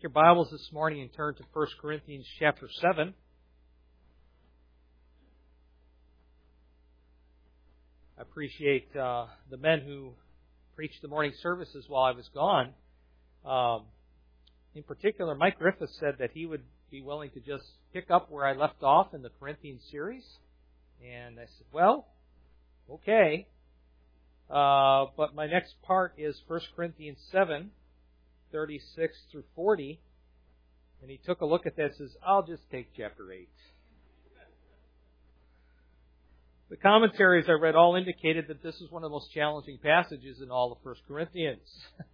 Your Bibles this morning and turn to 1 Corinthians chapter 7. I appreciate the men who preached the morning services while I was gone. In particular, Mike Griffith said that he would be willing to just pick up where I left off in the Corinthians series. And I said, well, okay. But my next part is 1 Corinthians 7. 36 through 40, and he took a look at that and says, I'll just take chapter 8. The commentaries I read all indicated that this is one of the most challenging passages in all of 1 Corinthians.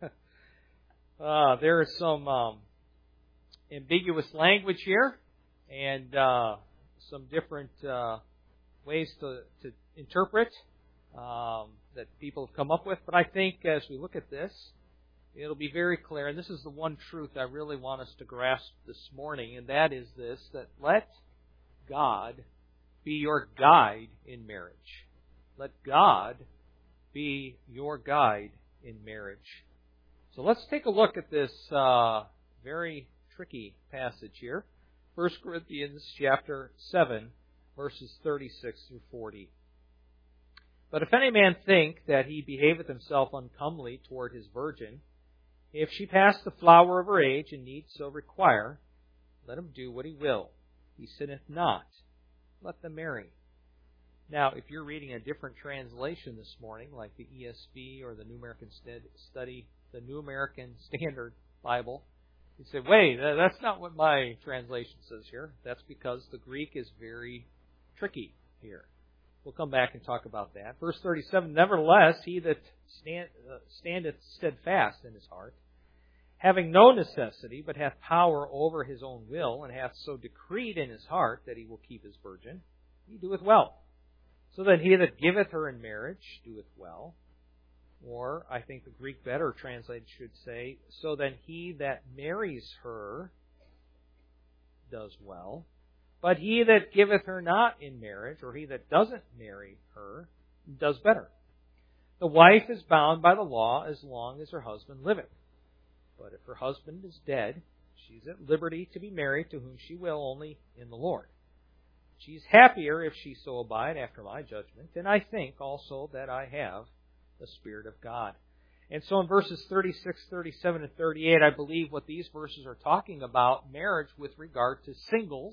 There is some ambiguous language here, and some different ways to interpret that people have come up with. But I think as we look at this, it'll be very clear, and this is the one truth I really want us to grasp this morning, and that is this, that let God be your guide in marriage. Let God be your guide in marriage. So let's take a look at this very tricky passage here. 1 Corinthians chapter 7, verses 36 through 40. But if any man think that he behaveth himself uncomely toward his virgin, if she pass the flower of her age, and need so require, let him do what he will. He sinneth not. Let them marry. Now, if you're reading a different translation this morning, like the ESV or the New American the New American Standard Bible, you say, wait, that's not what my translation says here. That's because the Greek is very tricky here. We'll come back and talk about that. Verse 37, nevertheless, he that standeth steadfast in his heart, having no necessity, but hath power over his own will, and hath so decreed in his heart that he will keep his virgin, he doeth well. So that he that giveth her in marriage doeth well. Or, I think the Greek better translated should say, so that he that marries her does well. But he that giveth her not in marriage, or he that doesn't marry her, does better. The wife is bound by the law as long as her husband liveth. But if her husband is dead, she is at liberty to be married to whom she will, only in the Lord. She is happier if she so abide after my judgment, and I think also that I have the Spirit of God. And so in verses 36, 37, and 38, I believe what these verses are talking about, marriage with regard to singles.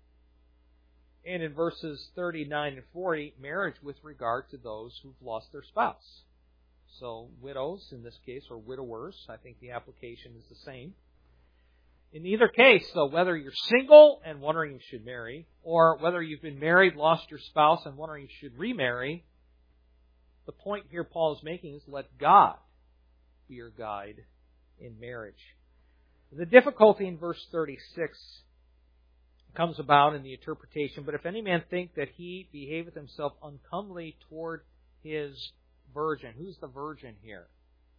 And in verses 39 and 40, marriage with regard to those who've lost their spouse. So widows, in this case, or widowers, I think the application is the same. In either case, though, whether you're single and wondering if you should marry, or whether you've been married, lost your spouse, and wondering if you should remarry, the point here Paul is making is let God be your guide in marriage. The difficulty in verse 36 comes about in the interpretation, but if any man think that he behaveth himself uncomely toward his virgin. Who's the virgin here?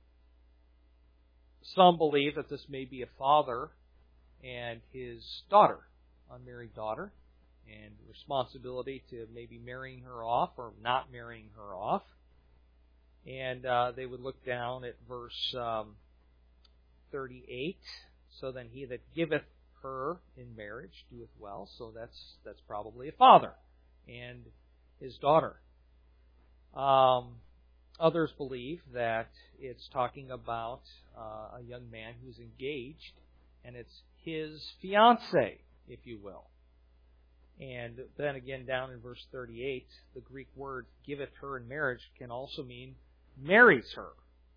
Some believe that this may be a father and his daughter, unmarried daughter, and responsibility to maybe marrying her off or not marrying her off. And they would look down at verse 38. So then he that giveth her in marriage doeth well. So that's probably a father and his daughter. Others believe that it's talking about a young man who's engaged, and it's his fiancée, if you will. And then again, down in verse 38, the Greek word giveth her in marriage can also mean marries her.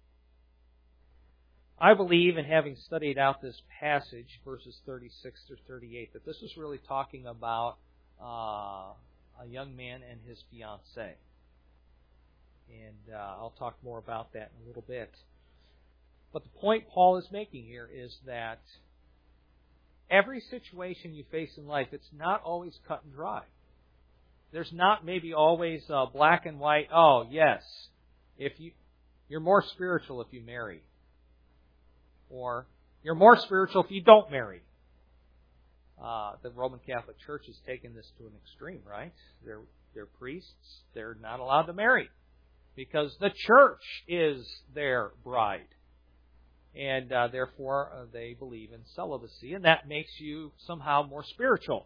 I believe, in having studied out this passage, verses 36 through 38, that this is really talking about a young man and his fiancée. And I'll talk more about that in a little bit. But the point Paul is making here is that every situation you face in life, it's not always cut and dry. There's not maybe always black and white, oh, yes, you're more spiritual if you marry. Or you're more spiritual if you don't marry. The Roman Catholic Church has taken this to an extreme, right? They're priests. They're not allowed to marry because the church is their bride. And therefore, they believe in celibacy, and that makes you somehow more spiritual.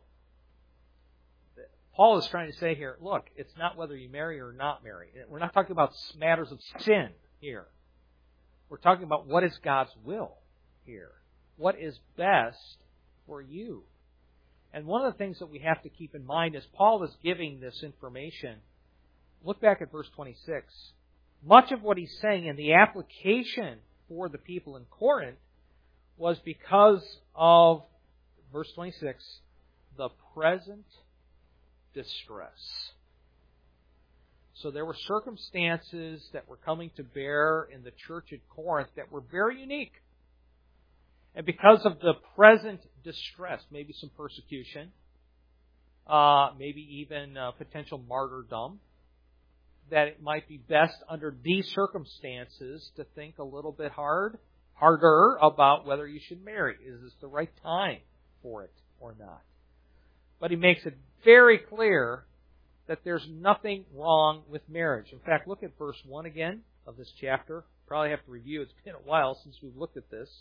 Paul is trying to say here, look, it's not whether you marry or not marry. We're not talking about matters of sin here. We're talking about what is God's will here. What is best for you. And one of the things that we have to keep in mind is Paul is giving this information. Look back at verse 26. Much of what he's saying in the application for the people in Corinth was because of, verse 26, the present distress. So there were circumstances that were coming to bear in the church at Corinth that were very unique. And because of the present distress, maybe some persecution, maybe even potential martyrdom, that it might be best under these circumstances to think a little bit harder about whether you should marry. Is this the right time for it or not? But he makes it very clear that there's nothing wrong with marriage. In fact, look at verse 1 again of this chapter. Probably have to review. It's been a while since we've looked at this.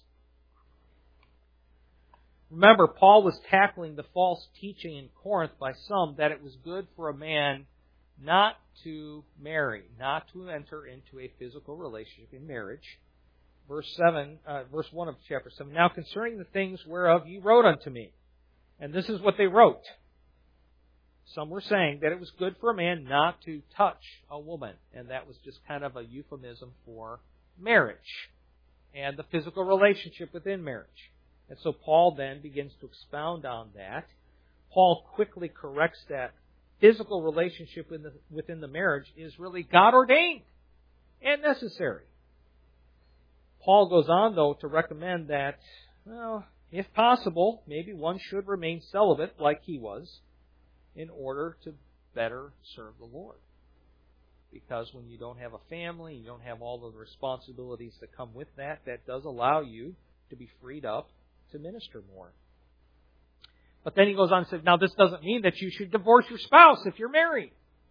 Remember, Paul was tackling the false teaching in Corinth by some that it was good for a man not to marry, not to enter into a physical relationship in marriage. Verse 1 of chapter 7. Now concerning the things whereof you wrote unto me. And this is what they wrote. Some were saying that it was good for a man not to touch a woman. And that was just kind of a euphemism for marriage and the physical relationship within marriage. And so Paul then begins to expound on that. Paul quickly corrects that physical relationship within the marriage is really God-ordained and necessary. Paul goes on, though, to recommend that, well, if possible, maybe one should remain celibate like he was in order to better serve the Lord. Because when you don't have a family, you don't have all of the responsibilities that come with that, that does allow you to be freed up to minister more. But then he goes on and says, now this doesn't mean that you should divorce your spouse if you're married.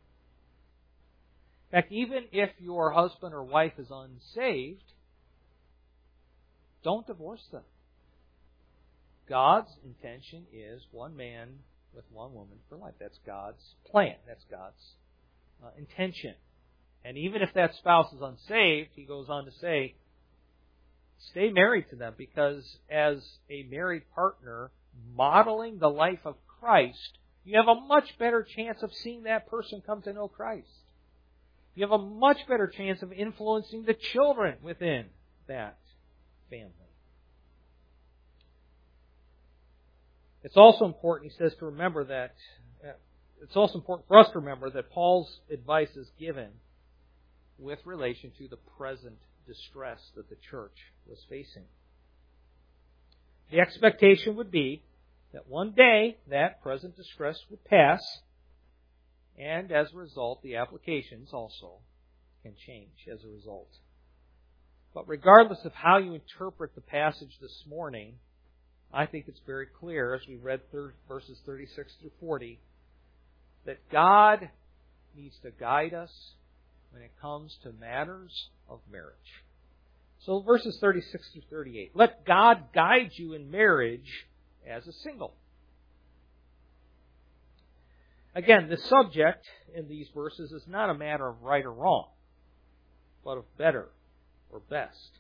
In fact, even if your husband or wife is unsaved, don't divorce them. God's intention is one man with one woman for life. That's God's plan. That's God's intention. And even if that spouse is unsaved, he goes on to say, stay married to them, because as a married partner modeling the life of Christ, you have a much better chance of seeing that person come to know Christ. You have a much better chance of influencing the children within that family. It's also important, he says, to remember that it's also important for us to remember that Paul's advice is given with relation to the present distress that the church was facing. The expectation would be that one day that present distress would pass, and as a result, the applications also can change as a result. But regardless of how you interpret the passage this morning, I think it's very clear, as we read verses 36 through 40, that God needs to guide us when it comes to matters of marriage. So verses 36 through 38. Let God guide you in marriage as a single. Again, the subject in these verses is not a matter of right or wrong, but of better or best.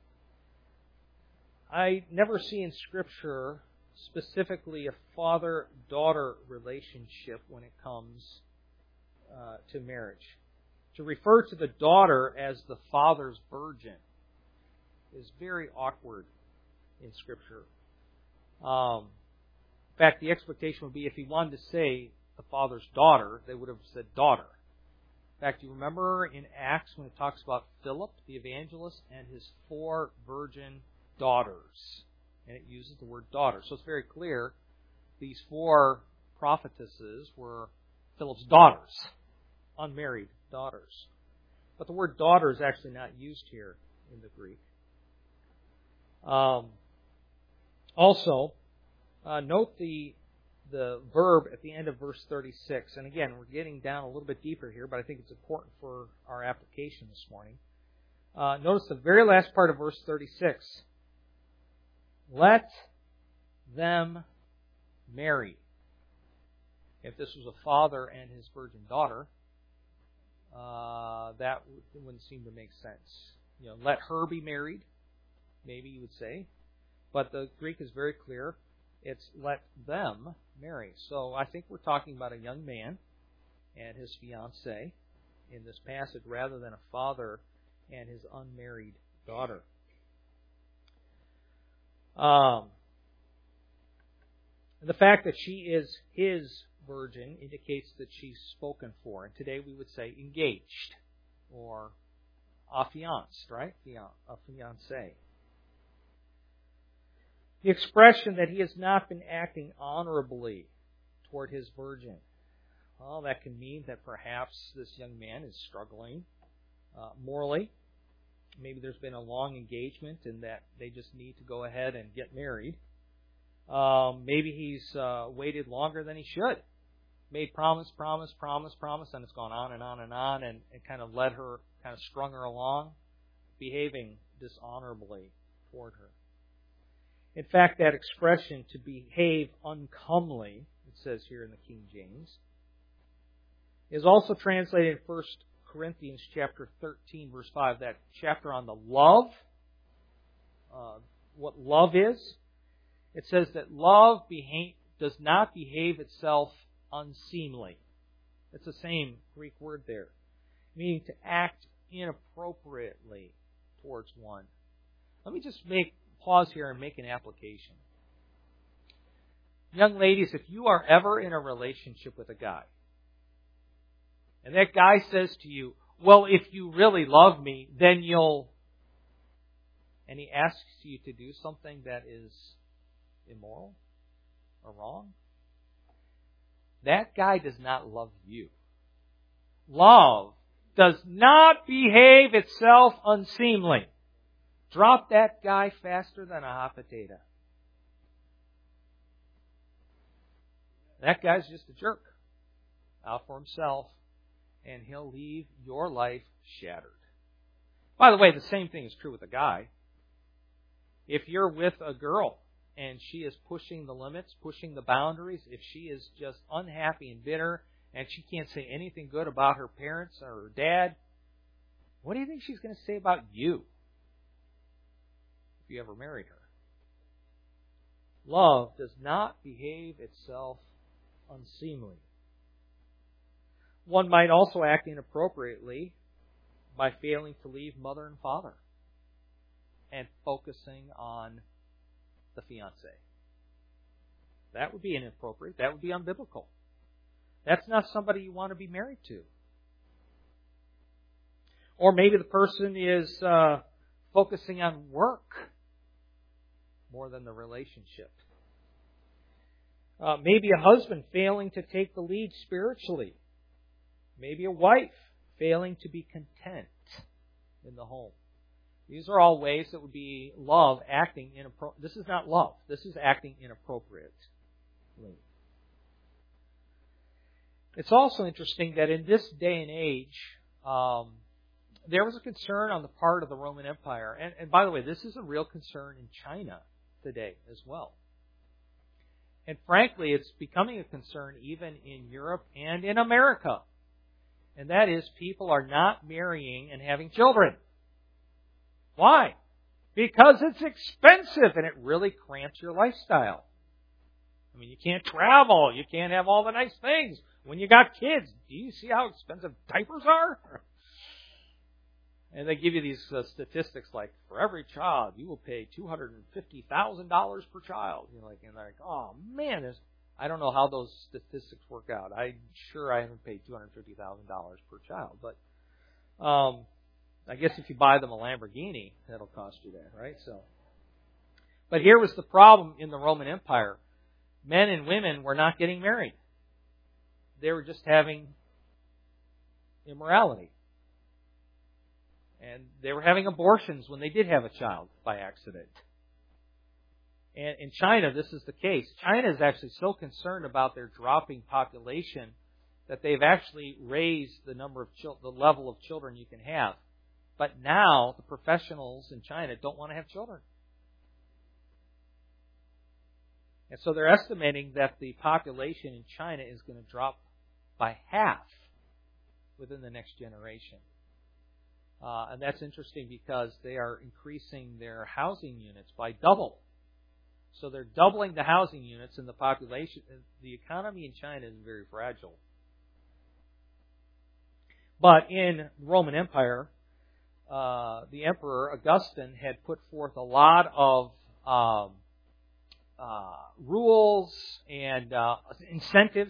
I never see in Scripture specifically a father-daughter relationship when it comes to marriage. To refer to the daughter as the father's virgin is very awkward in Scripture. In fact, the expectation would be if he wanted to say the father's daughter, they would have said daughter. In fact, you remember in Acts when it talks about Philip, the evangelist, and his 4 virgin daughters. And it uses the word daughter. So it's very clear these 4 prophetesses were Philip's daughters, unmarried daughters. But the word daughter is actually not used here in the Greek. Also, note the verb at the end of verse 36. And again, we're getting down a little bit deeper here, but I think it's important for our application this morning. Notice the very last part of verse 36. Let them marry. If this was a father and his virgin daughter, that wouldn't seem to make sense. Let her be married, maybe you would say. But the Greek is very clear. It's let them marry. So I think we're talking about a young man and his fiancée in this passage rather than a father and his unmarried daughter. The fact that she is his virgin indicates that she's spoken for. And today we would say engaged or affianced, right? A fiancé. The expression that he has not been acting honorably toward his virgin. Well, that can mean that perhaps this young man is struggling morally. Maybe there's been a long engagement and that they just need to go ahead and get married. Maybe he's waited longer than he should. Made promise, and it's gone on and on and on and kind of led her, kind of strung her along, behaving dishonorably toward her. In fact, that expression, to behave uncomely, it says here in the King James, is also translated in 1 Corinthians chapter 13, verse 5, that chapter on the love, what love is. It says that love does not behave itself unseemly. It's the same Greek word there, meaning to act inappropriately towards one. Let me just pause here and make an application. Young ladies, if you are ever in a relationship with a guy, and that guy says to you, well, if you really love me, then you'll... And he asks you to do something that is immoral or wrong, that guy does not love you. Love does not behave itself unseemly. Drop that guy faster than a hot potato. That guy's just a jerk, out for himself, and he'll leave your life shattered. By the way, the same thing is true with a guy. If you're with a girl and she is pushing the limits, pushing the boundaries, if she is just unhappy and bitter and she can't say anything good about her parents or her dad, what do you think she's going to say about you if you ever married her? Love does not behave itself unseemly. One might also act inappropriately by failing to leave mother and father and focusing on the fiancé. That would be inappropriate. That would be unbiblical. That's not somebody you want to be married to. Or maybe the person is focusing on work more than the relationship. Maybe a husband failing to take the lead spiritually. Maybe a wife failing to be content in the home. These are all ways that would be love acting inappropriate. This is not love. This is acting inappropriately. It's also interesting that in this day and age, there was a concern on the part of the Roman Empire. And by the way, this is a real concern in China today as well. And frankly, it's becoming a concern even in Europe and in America. And that is, people are not marrying and having children. Why? Because it's expensive and it really cramps your lifestyle. I mean, you can't travel. You can't have all the nice things. When you got kids, do you see how expensive diapers are? And they give you these statistics like, for every child, you will pay $250,000 per child. And they're like, oh man, I don't know how those statistics work out. I'm sure I haven't paid $250,000 per child. But I guess if you buy them a Lamborghini, that'll cost you that, right? But here was the problem in the Roman Empire. Men and women were not getting married. They were just having immorality. And they were having abortions when they did have a child by accident. And in China, this is the case. China is actually so concerned about their dropping population that they've actually raised the level of children you can have. But now the professionals in China don't want to have children. And so they're estimating that the population in China is going to drop by half within the next generation. And that's interesting because they are increasing their housing units by double. So they're doubling the housing units, and the population, the economy in China is very fragile. But in the Roman Empire, the Emperor Augustine had put forth a lot of rules and incentives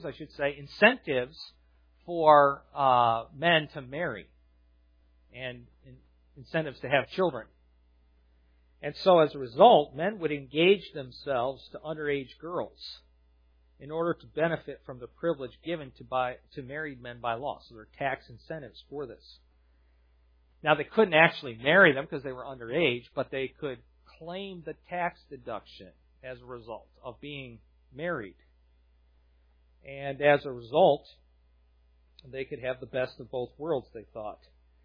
for men to marry and incentives to have children. And so as a result, men would engage themselves to underage girls in order to benefit from the privilege given to married men by law. So there are tax incentives for this. Now, they couldn't actually marry them because they were underage, but they could claim the tax deduction as a result of being married. And as a result, they could have the best of both worlds, they thought.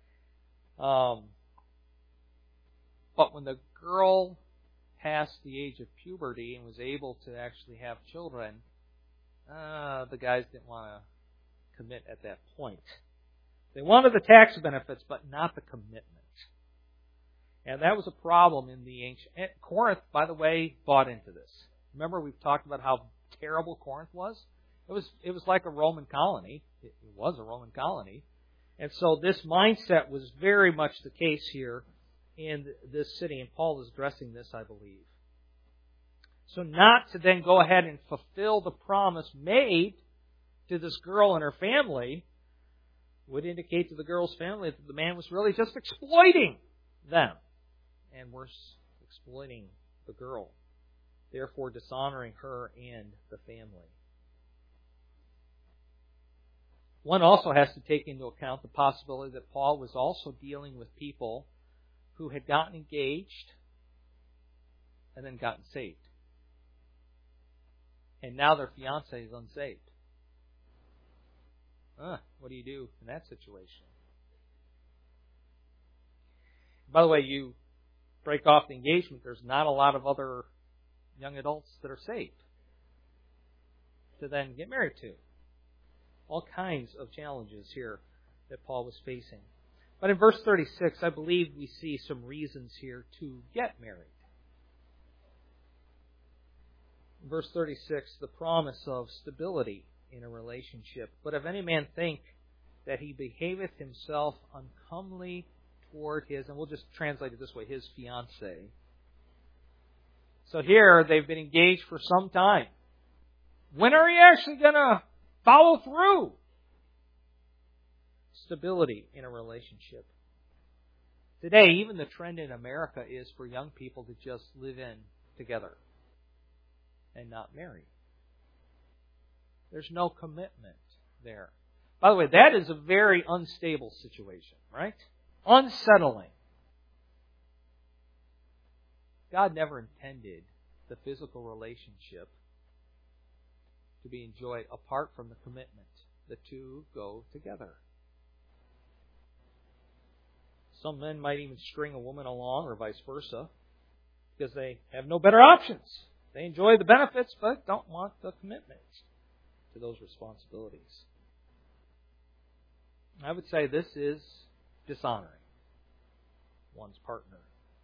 But when the girl passed the age of puberty and was able to actually have children, the guys didn't want to commit at that point. They wanted the tax benefits, but not the commitment. And that was a problem in the ancient... Corinth, by the way, bought into this. Remember, we've talked about how terrible Corinth was? It was like a Roman colony. It was a Roman colony. And so this mindset was very much the case here in this city, and Paul is addressing this, I believe. So not to then go ahead and fulfill the promise made to this girl and her family would indicate to the girl's family that the man was really just exploiting them. And worse, exploiting the girl, therefore dishonoring her and the family. One also has to take into account the possibility that Paul was also dealing with people who had gotten engaged and then gotten saved. And now their fiancé is unsaved. What do you do in that situation? By the way, you break off the engagement, there's not a lot of other young adults that are saved to then get married to. All kinds of challenges here that Paul was facing. But in verse 36, I believe we see some reasons here to get married. In verse 36, the promise of stability in a relationship. But if any man think that he behaveth himself uncomely toward his, and we'll just translate it this way, his fiancée. So here, they've been engaged for some time. When are you actually going to follow through? Stability in a relationship. Today, even the trend in America is for young people to just live in together and not marry. There's no commitment there. By the way, that is a very unstable situation, right? Unsettling. God never intended the physical relationship to be enjoyed apart from the commitment. The two go together. Some men might even string a woman along or vice versa because they have no better options. They enjoy the benefits but don't want the commitment to those responsibilities. I would say this is dishonoring one's partner.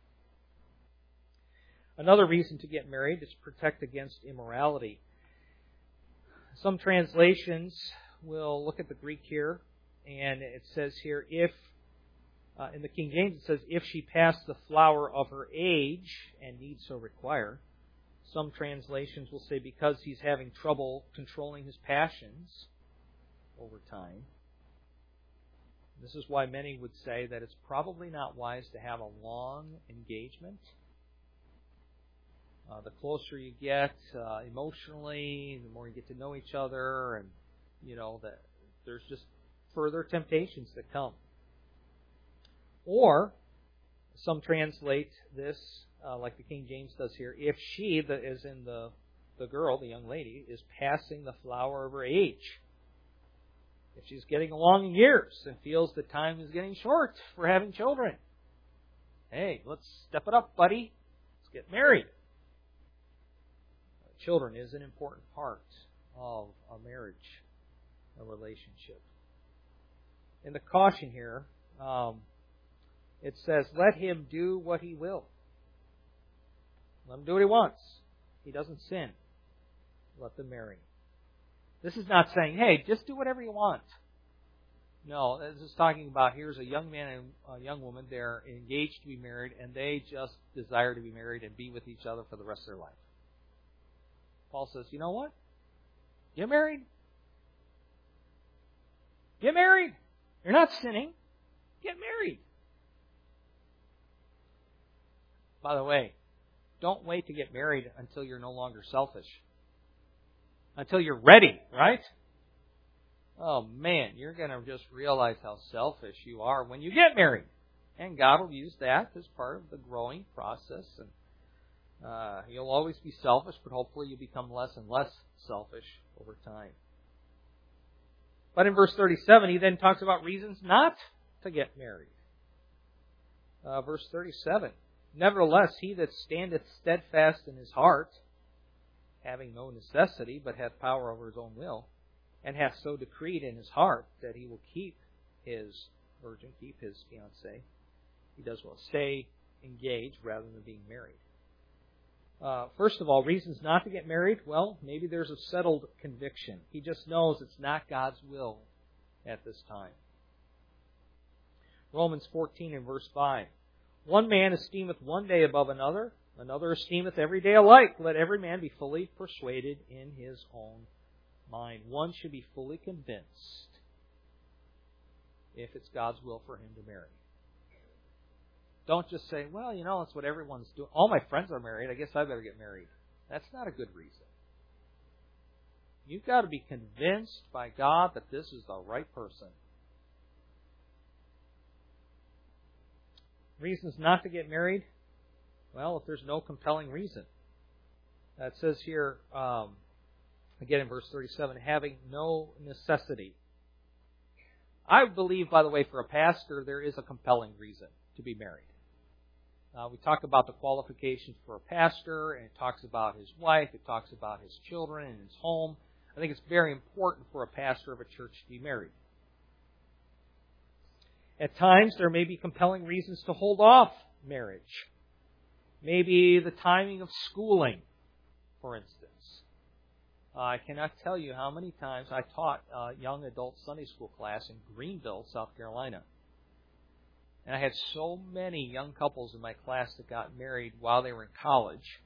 Another reason to get married is to protect against immorality. Some translations will look at the Greek here, and it says here, if, in the King James it says, if she pass the flower of her age and need so require. Some translations will say because he's having trouble controlling his passions over time. This is why many would say that it's probably not wise to have a long engagement. The closer you get emotionally, the more you get to know each other, and that there's just further temptations that come. Or some translate this like the King James does here: if she, as in the girl, the young lady, is passing the flower of her age. If she's getting along in years and feels that time is getting short for having children, Hey, let's step it up, buddy. Let's get married. Children is an important part of a marriage, a relationship. In the caution here, it says, let him do what he will. Let him do what he wants. He doesn't sin. Let them marry. This is not saying, hey, just do whatever you want. No, this is talking about here's a young man and a young woman. They're engaged to be married, and they just desire to be married and be with each other for the rest of their life. Paul says, you know what? Get married. Get married. You're not sinning. Get married. By the way, don't wait to get married until you're no longer selfish. Until you're ready, right? Oh man, you're going to just realize how selfish you are when you get married. And God will use that as part of the growing process. And you'll always be selfish, but hopefully you become less and less selfish over time. But in verse 37, he then talks about reasons not to get married. Verse 37, nevertheless, he that standeth steadfast in his heart, having no necessity, but hath power over his own will, and hath so decreed in his heart that he will keep his virgin, keep his fiancée, he does well. Stay engaged rather than being married. First of all, reasons not to get married. Well, maybe there's a settled conviction. He just knows it's not God's will at this time. Romans 14 and verse 5. One man esteemeth one day above another, another esteemeth every day alike. Let every man be fully persuaded in his own mind. One should be fully convinced if it's God's will for him to marry. Don't just say, well, you know, that's what everyone's doing. All my friends are married. I guess I better get married. That's not a good reason. You've got to be convinced by God that this is the right person. Reasons not to get married? Well, if there's no compelling reason. It says here, again in verse 37, having no necessity. I believe, by the way, for a pastor, there is a compelling reason to be married. We talk about the qualifications for a pastor, and it talks about his wife, it talks about his children and his home. I think it's very important for a pastor of a church to be married. At times, there may be compelling reasons to hold off marriage. Maybe the timing of schooling, for instance. I cannot tell you how many times I taught a young adult Sunday school class in Greenville, South Carolina. And I had so many young couples in my class that got married while they were in college.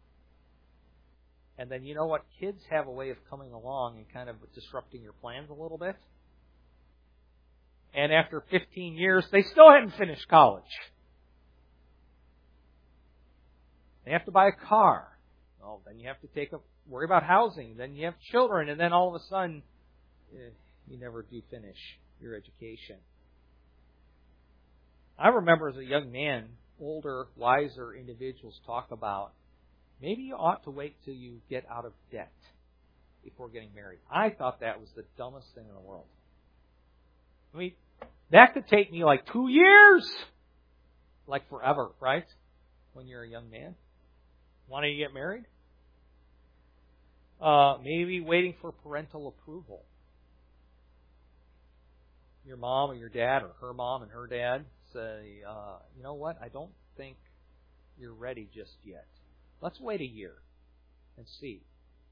And then you know what? Kids have a way of coming along and kind of disrupting your plans a little bit. And after 15 years, they still hadn't finished college. They have to buy a car. Well, then you have to worry about housing. Then you have children. And then all of a sudden, you never do finish your education. I remember as a young man, older, wiser individuals talk about, maybe you ought to wait till you get out of debt before getting married. I thought that was the dumbest thing in the world. I mean, that could take me like 2 years. Like forever, right? When you're a young man. Wanting to get married? Maybe waiting for parental approval. Your mom or your dad, or her mom and her dad say, you know what, I don't think you're ready just yet. Let's wait a year and see.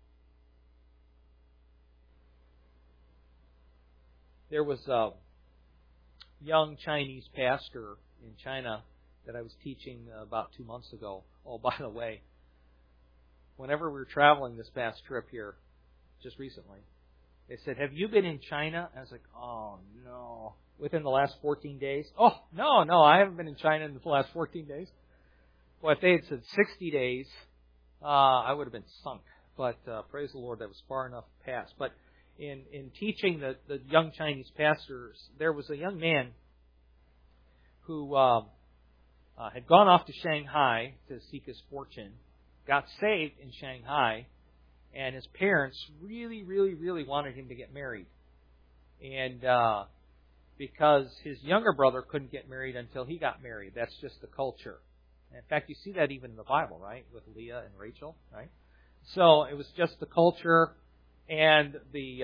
There was a young Chinese pastor in China that I was teaching about 2 months ago. Oh, by the way, whenever we were traveling this past trip here, just recently, they said, have you been in China? I was like, oh, no. Within the last 14 days? Oh, no, I haven't been in China in the last 14 days. Well, if they had said 60 days, I would have been sunk. But praise the Lord, that was far enough past. But in teaching the young Chinese pastors, there was a young man who had gone off to Shanghai to seek his fortune, got saved in Shanghai, and his parents really, really, really wanted him to get married. And because his younger brother couldn't get married until he got married. That's just the culture. In fact, you see that even in the Bible, right? With Leah and Rachel, right? So it was just the culture, and the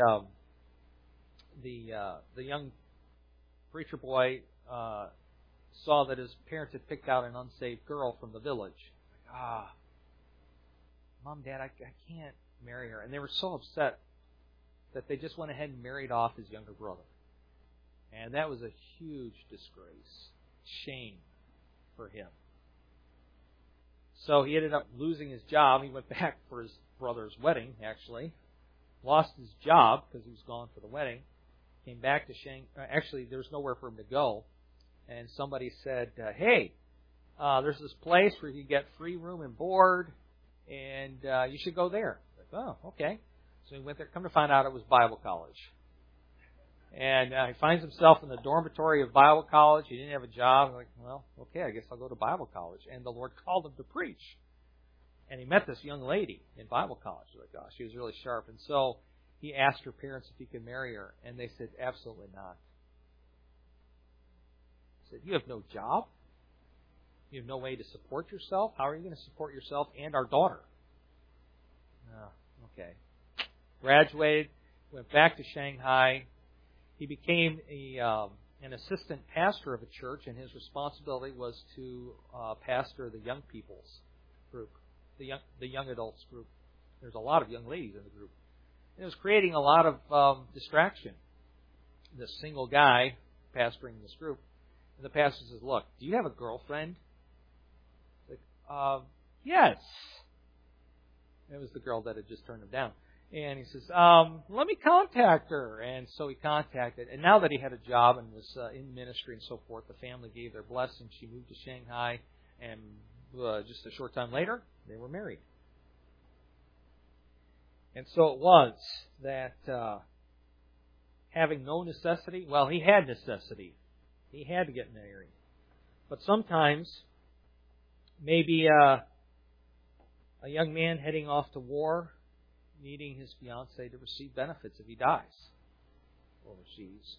young preacher boy saw that his parents had picked out an unsaved girl from the village. Mom, Dad, I can't marry her. And they were so upset that they just went ahead and married off his younger brother. And that was a huge disgrace, shame for him. So he ended up losing his job. He went back for his brother's wedding, actually. Lost his job because he was gone for the wedding. Came back to Shanghai. Actually, there was nowhere for him to go. And somebody said, hey, there's this place where you get free room and board, and you should go there. Like, oh, okay. So he went there. Come to find out, it was Bible college. And he finds himself in the dormitory of Bible college. He didn't have a job. Like, well, okay, I guess I'll go to Bible college. And the Lord called him to preach. And he met this young lady in Bible college. Like, gosh, she was really sharp. And so he asked her parents if he could marry her. And they said, absolutely not. He said, you have no job. You have no way to support yourself. How are you going to support yourself and our daughter? Okay. Graduated, went back to Shanghai. He became an assistant pastor of a church, and his responsibility was to pastor the young people's group, the young adults group. There's a lot of young ladies in the group. And it was creating a lot of distraction. This single guy pastoring this group. And the pastor says, look, do you have a girlfriend? Like, yes. It was the girl that had just turned him down. And he says, let me contact her. And so he contacted. And now that he had a job and was in ministry and so forth, the family gave their blessing. She moved to Shanghai. And just a short time later, they were married. And so it was that having no necessity, well, he had necessity. He had to get married. But sometimes, maybe a young man heading off to war, needing his fiancée to receive benefits if he dies overseas.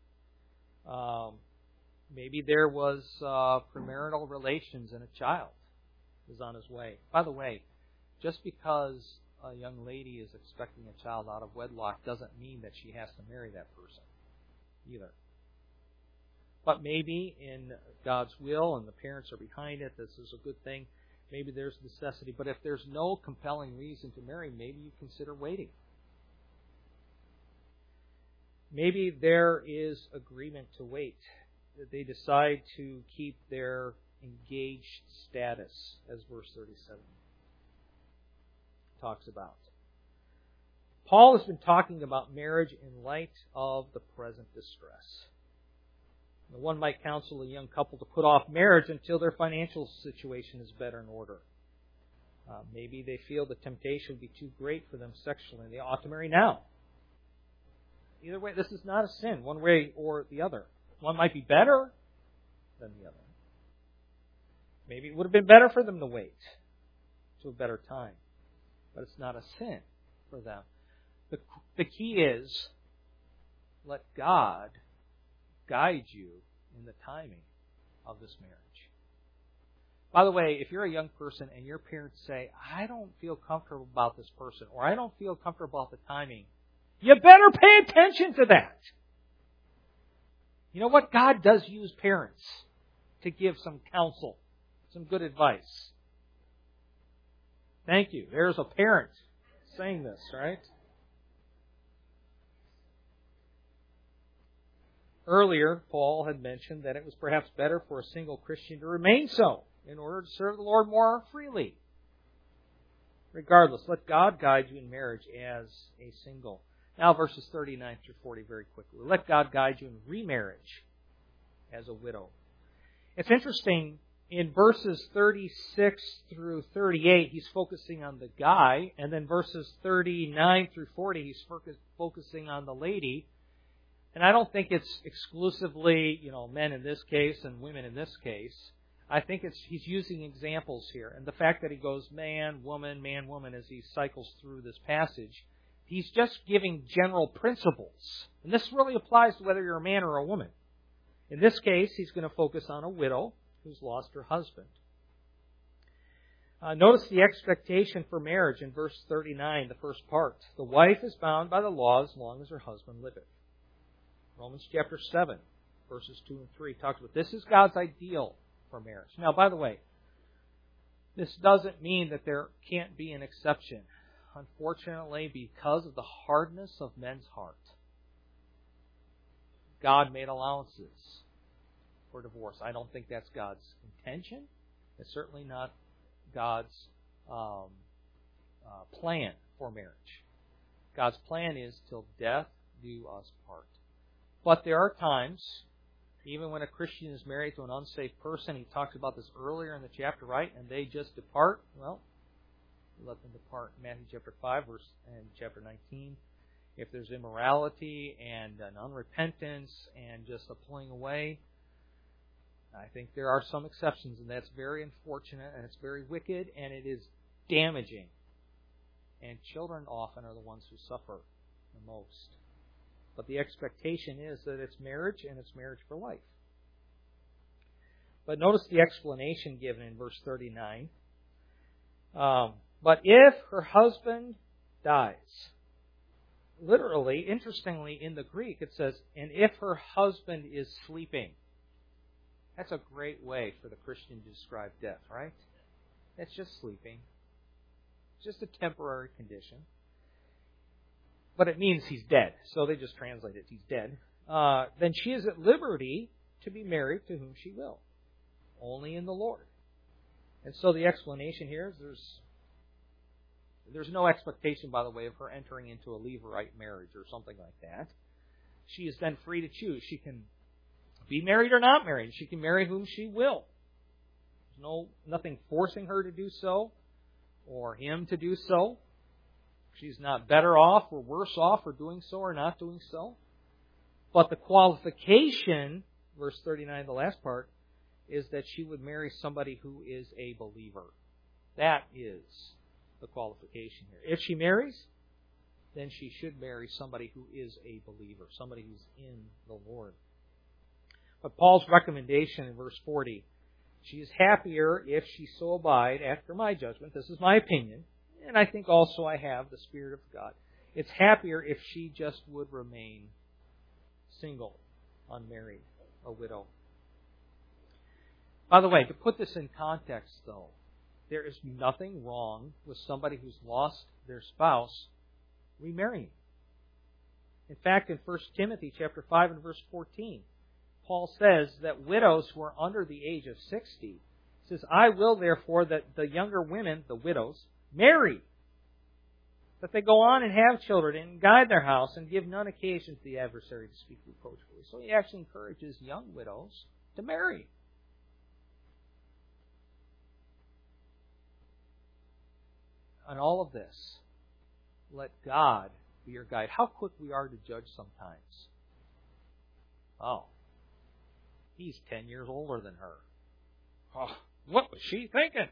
Maybe there was premarital relations and a child is on his way. By the way, just because a young lady is expecting a child out of wedlock doesn't mean that she has to marry that person either. But maybe in God's will and the parents are behind it, this is a good thing. Maybe there's necessity. But if there's no compelling reason to marry, maybe you consider waiting. Maybe there is agreement to wait. They decide to keep their engaged status, as verse 37 talks about. Paul has been talking about marriage in light of the present distress. One might counsel a young couple to put off marriage until their financial situation is better in order. Maybe they feel the temptation would be too great for them sexually, and they ought to marry now. Either way, this is not a sin, one way or the other. One might be better than the other. Maybe it would have been better for them to wait to a better time. But it's not a sin for them. The key is, let God guide you in the timing of this marriage. By the way, if you're a young person and your parents say, I don't feel comfortable about this person, or I don't feel comfortable about the timing, you better pay attention to that. You know what? God does use parents to give some counsel, some good advice. Thank you. There's a parent saying this, right? Earlier, Paul had mentioned that it was perhaps better for a single Christian to remain so in order to serve the Lord more freely. Regardless, let God guide you in marriage as a single. Now, verses 39 through 40 very quickly. Let God guide you in remarriage as a widow. It's interesting, in verses 36 through 38, he's focusing on the guy, and then verses 39 through 40, he's focusing on the lady. And I don't think it's exclusively, men in this case and women in this case. I think he's using examples here. And the fact that he goes man, woman, as he cycles through this passage, he's just giving general principles. And this really applies to whether you're a man or a woman. In this case, he's going to focus on a widow who's lost her husband. Notice the expectation for marriage in verse 39, the first part. The wife is bound by the law as long as her husband liveth. Romans chapter 7, verses 2 and 3 talks about this is God's ideal for marriage. Now, by the way, this doesn't mean that there can't be an exception. Unfortunately, because of the hardness of men's heart, God made allowances for divorce. I don't think that's God's intention. It's certainly not God's plan for marriage. God's plan is till death do us part. But there are times, even when a Christian is married to an unsafe person, he talks about this earlier in the chapter, right? And they just depart. Well, let them depart. Matthew chapter 5, verse and chapter 19. If there's immorality and an unrepentance and just a pulling away, I think there are some exceptions, and that's very unfortunate, and it's very wicked, and it is damaging. And children often are the ones who suffer the most. But the expectation is that it's marriage, and it's marriage for life. But notice the explanation given in verse 39. But if her husband dies, literally, interestingly, in the Greek, it says, and if her husband is sleeping. That's a great way for the Christian to describe death, right? It's just sleeping. It's just a temporary condition. But it means he's dead. So they just translate it, he's dead. Then she is at liberty to be married to whom she will. Only in the Lord. And so the explanation here is there's no expectation, by the way, of her entering into a Levirate marriage or something like that. She is then free to choose. She can be married or not married. She can marry whom she will. There's nothing forcing her to do so or him to do so. She's not better off or worse off for doing so or not doing so. But the qualification, verse 39, the last part, is that she would marry somebody who is a believer. That is the qualification here. If she marries, then she should marry somebody who is a believer, somebody who's in the Lord. But Paul's recommendation in verse 40, she is happier if she so abide after my judgment. This is my opinion. And I think also I have the Spirit of God. It's happier if she just would remain single, unmarried, a widow. By the way, to put this in context, though, there is nothing wrong with somebody who's lost their spouse remarrying. In fact, in 1 Timothy chapter 5 and verse 14, Paul says that widows who are under the age of 60, says, I will therefore that the younger women, the widows, marry, that they go on and have children and guide their house and give none occasion to the adversary to speak reproachfully. So he actually encourages young widows to marry. On all of this, let God be your guide. How quick we are to judge sometimes. Oh, he's 10 years older than her. Oh, what was she thinking?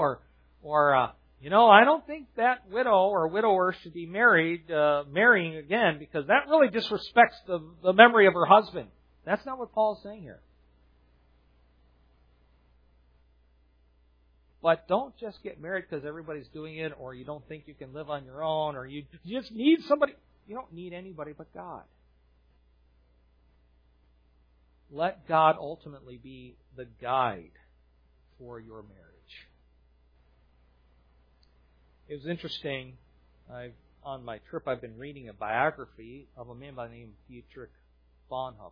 I don't think that widow or widower should be marrying again because that really disrespects the memory of her husband. That's not what Paul's saying here. But don't just get married because everybody's doing it, or you don't think you can live on your own, or you just need somebody. You don't need anybody but God. Let God ultimately be the guide for your marriage. It was interesting. On my trip, I've been reading a biography of a man by the name of Dietrich Bonhoeffer.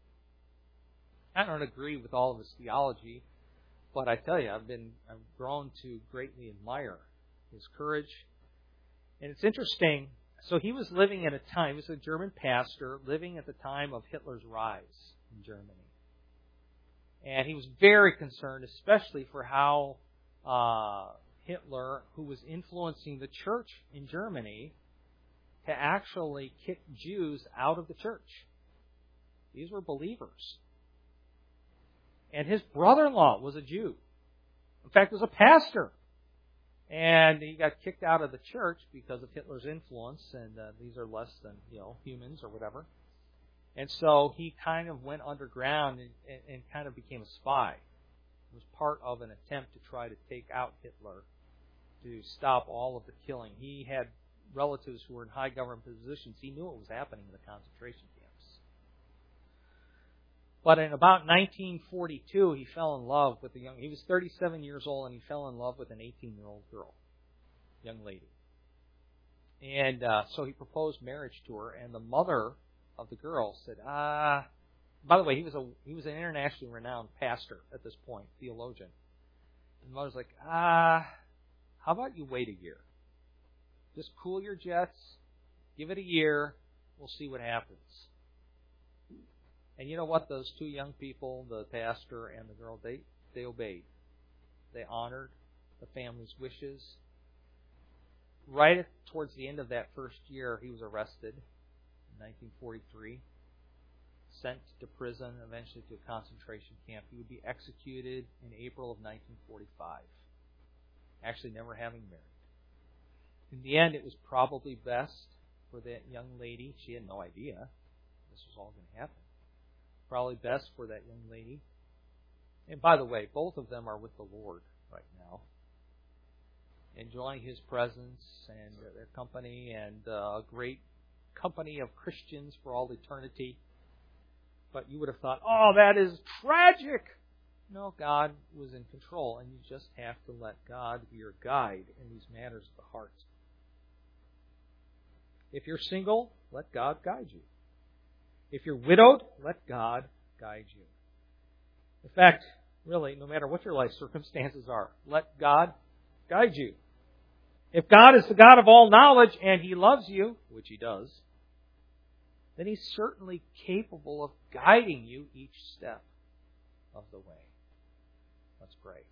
I don't agree with all of his theology, but I tell you, I've grown to greatly admire his courage. And it's interesting. So he was living at a time, he was a German pastor living at the time of Hitler's rise in Germany. And he was very concerned, especially for how Hitler, who was influencing the church in Germany, to actually kick Jews out of the church. These were believers. And his brother-in-law was a Jew. In fact, was a pastor. And he got kicked out of the church because of Hitler's influence, and these are less than, humans or whatever. And so he kind of went underground and kind of became a spy. It was part of an attempt to try to take out Hitler, to stop all of the killing. He had relatives who were in high government positions. He knew what was happening in the concentration camps. But in about 1942, he fell in love with he was 37 years old, and he fell in love with an 18-year-old girl, young lady. And so he proposed marriage to her, and the mother of the girl said, by the way, he was an internationally renowned pastor at this point, theologian. And the mother's like, how about you wait a year? Just cool your jets, give it a year, we'll see what happens. And you know what? Those two young people, the pastor and the girl, they obeyed. They honored the family's wishes. Right towards the end of that first year, he was arrested in 1943, sent to prison, eventually to a concentration camp. He would be executed in April of 1945, actually never having married. In the end, it was probably best for that young lady. She had no idea this was all going to happen. Probably best for that young lady. And by the way, both of them are with the Lord right now, enjoying His presence and their company, and a great company of Christians for all eternity. But you would have thought, oh, that is tragic. No, God was in control, and you just have to let God be your guide in these matters of the heart. If you're single, let God guide you. If you're widowed, let God guide you. In fact, really, no matter what your life circumstances are, let God guide you. If God is the God of all knowledge and He loves you, which He does, then He's certainly capable of guiding you each step of the way. Let's pray.